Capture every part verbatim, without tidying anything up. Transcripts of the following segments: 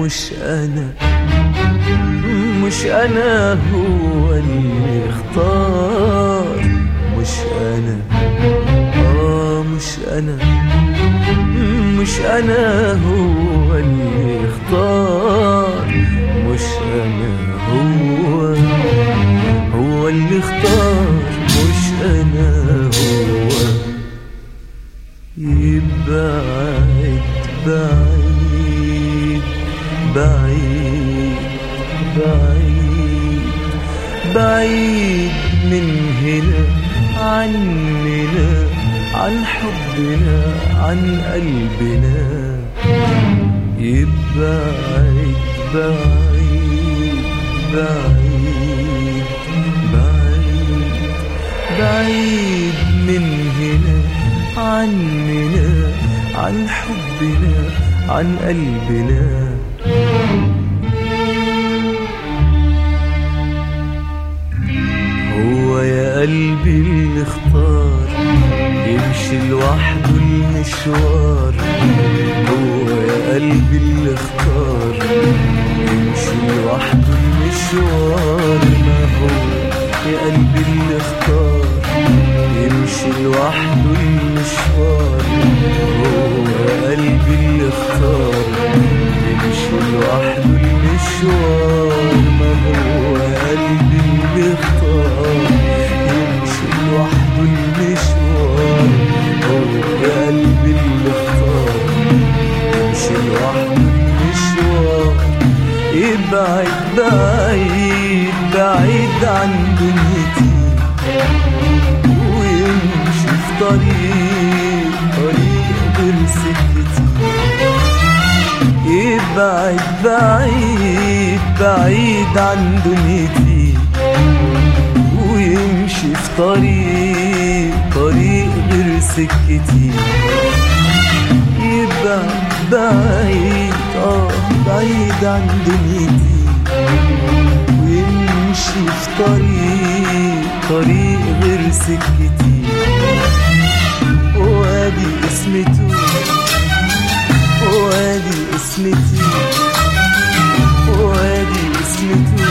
مش أنا مش أنا هو اللي اختار، مش أنا آه مش أنا مش أنا هو اللي اختار، مش أنا هو هو اللي اختار، مش أنا هو. يبعد بعيد بعيد بعيد بعيد من هنا عننا، عن حبنا عن قلبنا. يبعد بعيد بعيد بعيد بعيد من هنا عننا، عن حبنا عن قلبنا. هو يا قلبي اللي اختار يمشي لوحده المشوار، هو يا قلبي اللي اختار يمشي لوحده المشوار. ما هو يا قلبي اللي اختار يمشي لوحده المشوار، هو يا قلبي اللي اختار يمشي لوحده المشوار. ما هو يا قلبي اللي اختار يمشي لوحده المشوار، هو يا قلبي اللي اختار يمشي لوحده المشوار. يبعد بعيد بعيد عن دنيتي ويمشي في طريق طريق غير سكتي. يبعد بعيد بعيد عن دنيتي ويمشي في طريق طريق غير سكتي. يبعد بعيد اه بعيد عن دنيتي ويمشي في طريق طريق غير سكتي. وادي اسمته وادي اسمتي وادي اسمته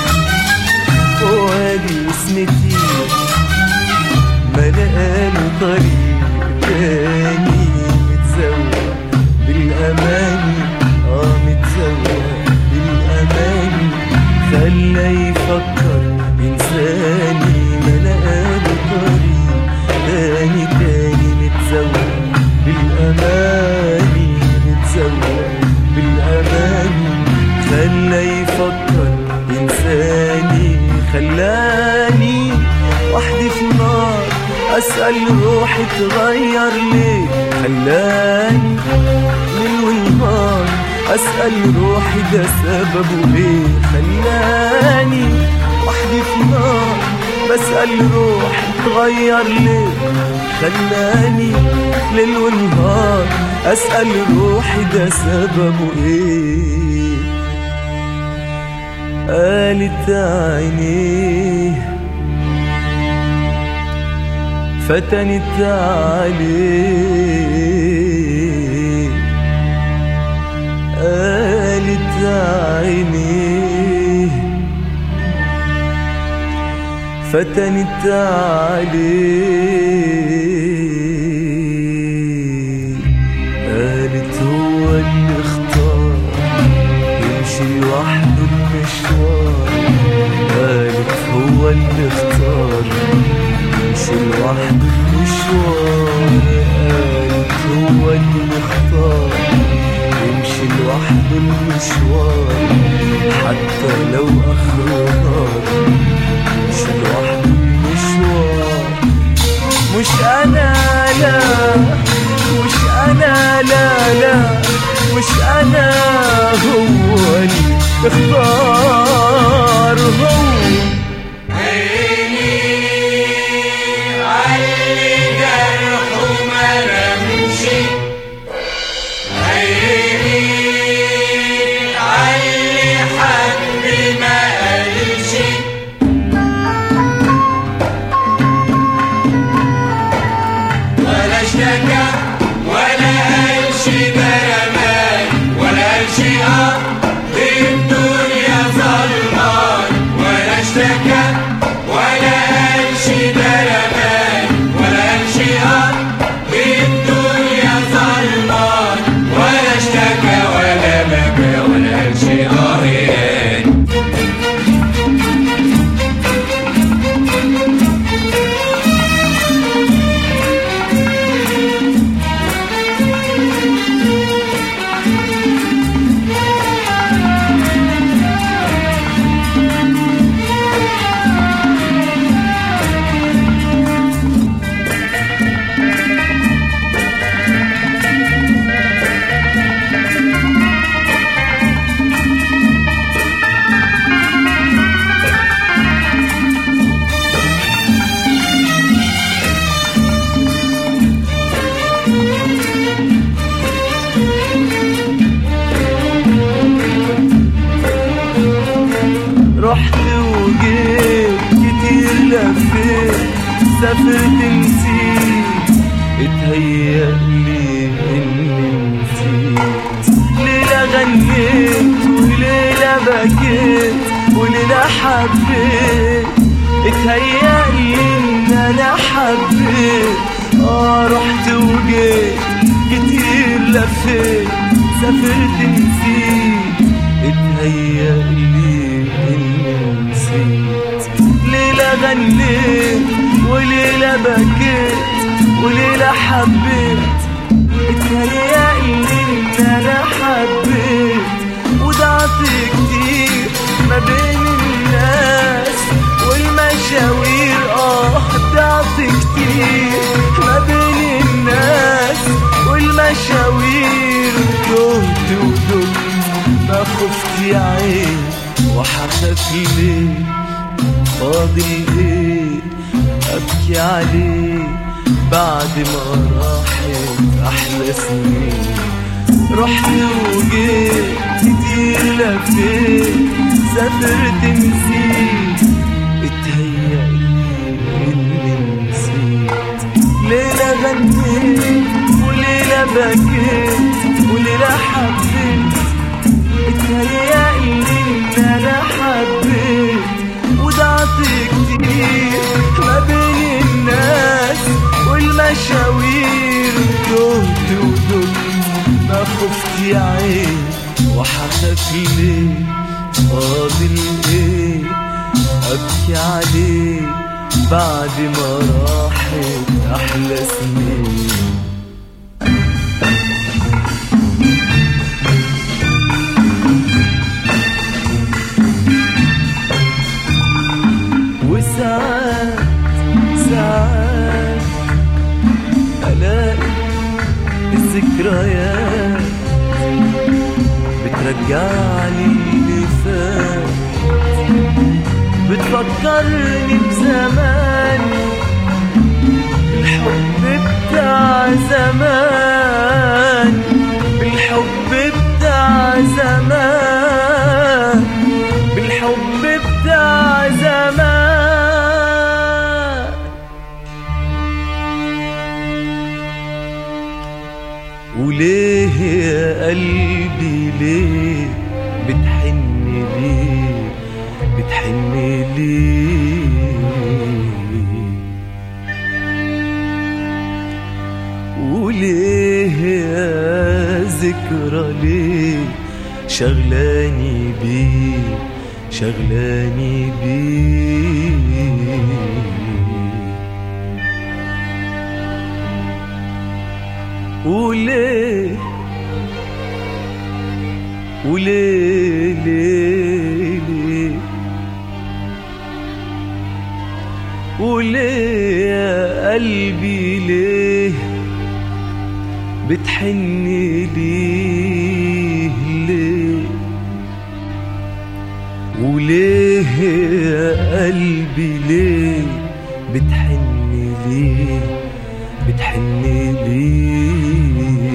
وادي اسمتي. ما لقاله طريق تاني متزوق بالأماني، اه متزوق بالأماني. خلى يفكر إنساني ما لقاله طريق تاني تاني متزوق بالأماني، متزوق بالأماني. خلى يفكر إنساني خلاني وحدي في النار أسأل روحي تغير ليه. خلاني ليل ونهار أسأل روحي ده سببه ايه. خلاني وحدي في النار بسأل روحي تغير ليه. خلاني ليل ونهار أسأل روحي ده سببه ايه. قالت عينيه فتنت عليه، قالت عينيه فتنت عليه. قالت هو اللي اختار يمشي لوحده المشوار، قالت هو اللي اختار يمشي لوحده المشوار. قالت هو اللي اختار يمشي لوحده المشوار، حتى لو اخره نار يمشي لوحده المشوار. مش انا لا مش انا لا لا مش انا هو اللي اختار. هو ولا قال شي برمان ولا قال شي اه سافرت نسيت، اتهيألي إني نسيت. ليلة غنيت وليلة بكيت وليلة حبيت، اتهيألي إن أنا حبيت. آه رحت وجيت كتير لفيت، سافرت نسيت، اتهيألي إني نسيت. ليلة غنيت وليلة بكيت وليلة حبيت، اتهيألي إن أنا حبيت. وضعت كتير ما بين الناس والمشاوير، آه ضعت كتير ما بين الناس والمشاوير. تهت ودمت ما خفت يا عين وحخاف ليه، فاضل ايه ابكي عليه بعد ما راحت احلى سنين. رحت وجيت كتير لفيت، سافرت نسيت، اتهيألي اني نسيت. ليلة غنيت وليلة بكيت وليلة حبيت، اتهيألي ان انا حبيت. وضعت كتير ما بين الناس والمشاوير، تهت ودمت ما خفت يا عين وحخاف ليه، فاضل ايه ابكي عليه بعد ما راحت احلى سنين. وساعات ساعات ألاقي الذكريات بترجعني اللي فات، بتفكرني بزمان، بالحب بتاع زمان، بالحب بتاع زمان، بالحب بتاع زمان. وليه يا قلبي ليه بتحن ليه بتحن ليه؟ وليه يا ذكرى ليه شغلاني بيه شغلاني بيه؟ وليه وليه ليه ليه وليه يا قلبي ليه بتحن ليه ليه؟ وليه يا قلبي ليه بتحن ليه بتحن ليه؟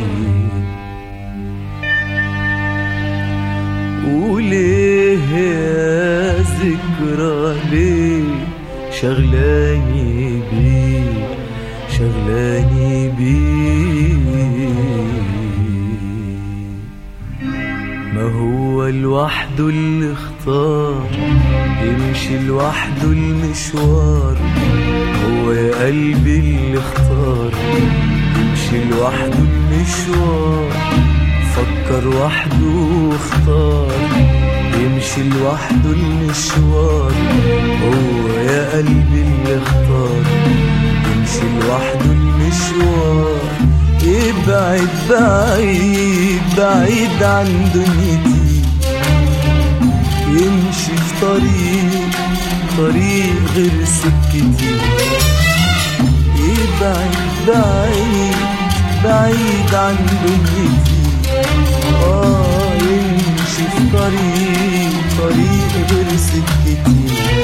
وليه يا ذكرى ليه شغلاني بيه شغلاني بيه؟ ما هو لوحده اللي اختار يمشي لوحده المشوار، هو يا قلبي اللي اختار يمشي لوحده المشوار. فكر وحده واختار يمشي لوحده المشوار، هو يا قلبي اللي اختار يمشي لوحده المشوار. ابعد بعيد بعيد عن دنيتي، يمشي في طريق طريق غير سكتي. ابعد بعيد بعيد عن دنيتي، آه يمشي في طريق طريق غير سكتي.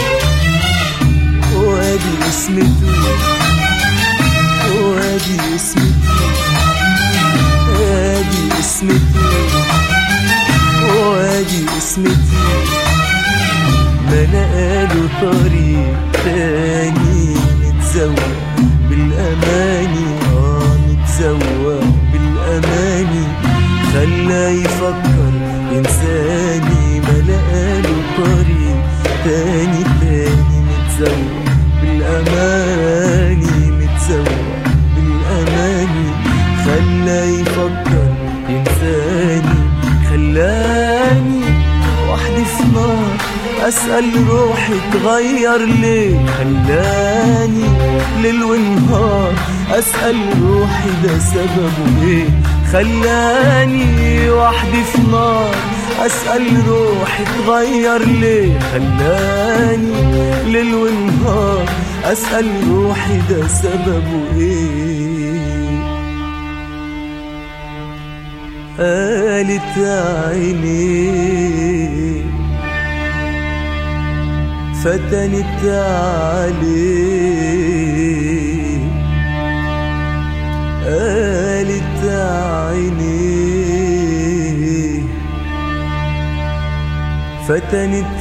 وادي اسمته وادي اسمته وادي اسمته وادي اسمته. ما نقاله طريق تاني متزوق بالأماني، آه متزوق بالأماني. خلاه يفكر إنساني ما لقاله طريق تاني تاني. متزوق بالأماني، متزوق بالأماني. خلاه يفكر إنساني، خلاني وحدي في نار أسأل روحي تغير ليه. خلاني ليل ونهار أسأل روحي ده سببه ايه. خلاني وحدي في نار أسأل روحي تغير ليه. خلاني ليل ونهار أسأل روحي ده سببه ايه. قالت عيني فتنت عليه، قالت عيني فتنت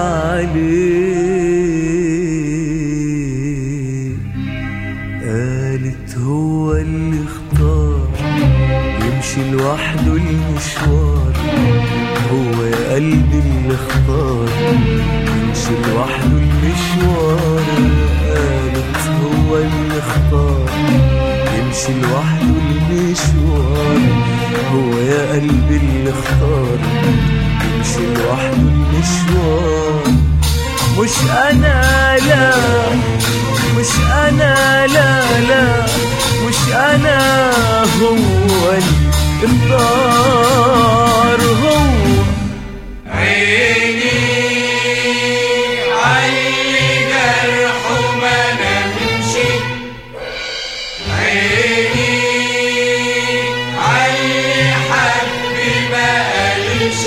عليه. قالت هو اللي اختار يمشي لوحده المشوار، هو يا قلبي اللي اختار يمشي لوحده المشوار. قالت هو اللي اختار يمشي لوحده المشوار، هو يا قلبي اللي اختار يمشي لوحده المشوار. مش انا لا، مش انا لا لا، مش انا هو اللي اختار. هو عيني عاللي جرحه ما نمشي، عيني عاللي حب ما قالش،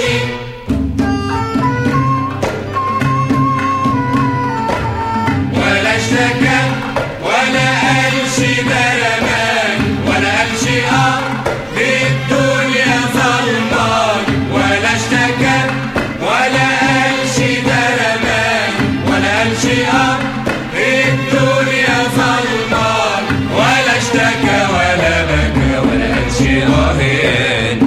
ولا اشتكى ولا قالش ده رمان، ولا قالش اه للدنيا ظلمان، ولا اشتكى ولا قالش ده رمان، ولا قالش اه للدنيا ظلمان، ولا اشتكى ولا بكى ولا قالش آهين.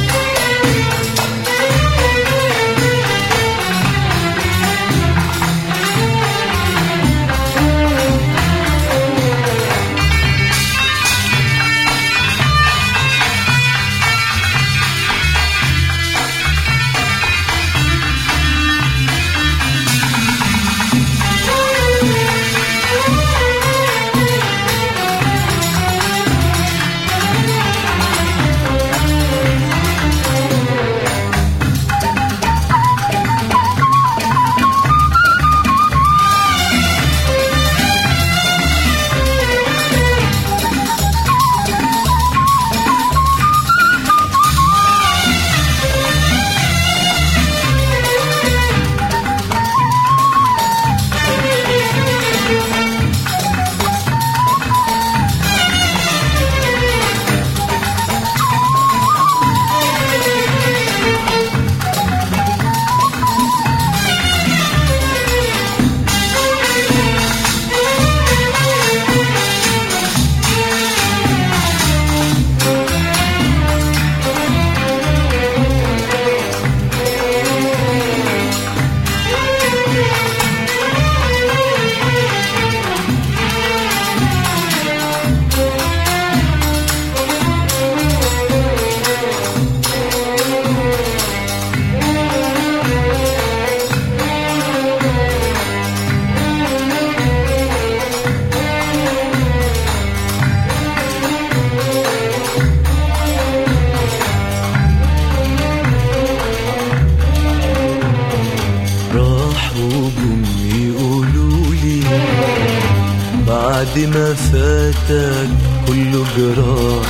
بعد ما فاتك كله جراح،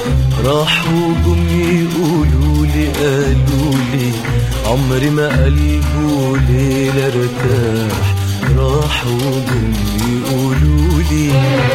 راحوا جم يقولولي قالولي عمري ما قلبه ليلة ارتاح. راحوا جم يقولولي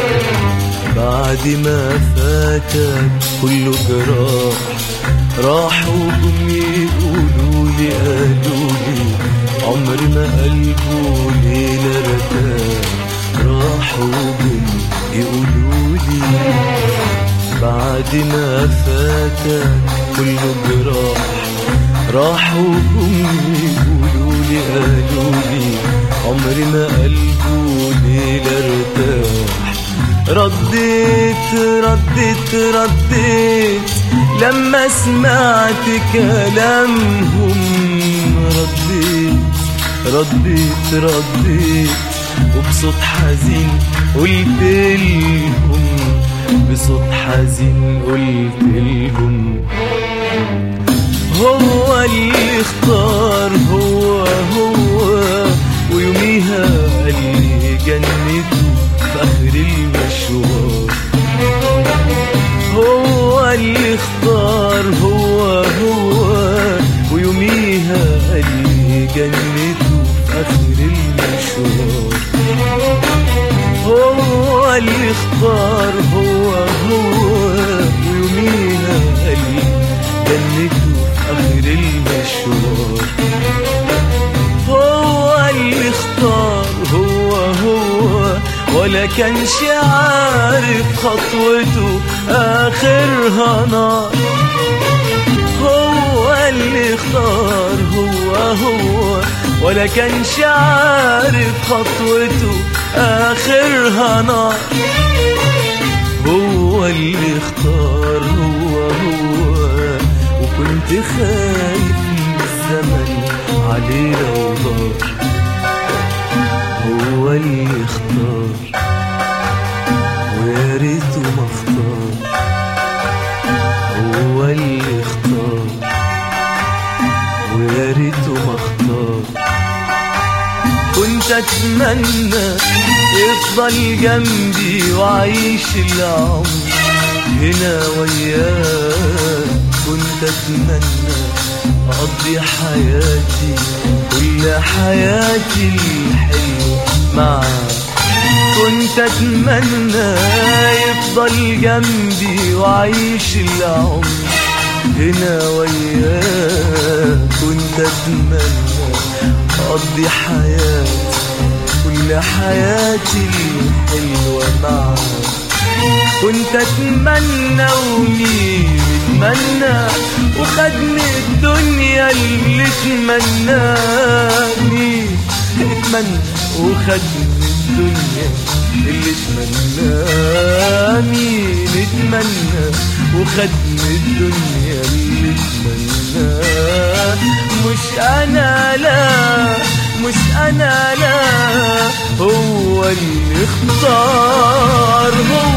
بعد ما فاتك كله جراح، راحوا جم يقولولي قالولي عمري ما قلبه ليلة ارتاح. راحوا جم يقولولي بعد ما فاتك كله جراح راحوا جم يقولولي قالولي عمري ما قلبولي لا ارتاح. رديت رديت رديت لما سمعت كلامهم، رديت رديت رديت وبصوت حزين قلت لهم، بصوت حزين قلت لهم هو اللي اختار هو هو، ويوميها قال لي جنته في آخر المشوار. هو اللي اختار هو هو، ويوميها قال لي جنته في آخر المشوار. هو اللي اختار هو هو، ويوميها قال لي جنته في آخر المشوار. هو اللي اختار هو هو، ولا كانش عارف خطوته آخرها نار. هو اللي اختار هو هو، ولا كانش عارف خطوته آخرها نار. هو اللي اختار هو هو، وكنت خايف من الزمن عليه لو دار. هو اللي اختار ويا ريته ما اختار. هو اللي اختار ويا ريته ما اختار. كنت اتمنى يفضل جنبي وعيش العمر هنا وياه. كنت اتمنى اقضي حياتي كل حياتي الحلوة معاه. كنت اتمنى يفضل جنبي وعيش العمر هنا وياه. كنت اتمنى اقضي حياتي كل حياتي الحلوة معاه. كنت اتمنى ومين اتمنى وخدني الدنيا اللي اتمناني. اتمنى وخدني الدنيا اللي اتمناني. اتمنى وخدني الدنيا اللي اتمناني. مش انا لا مش انا لا، هو اللي اختار هو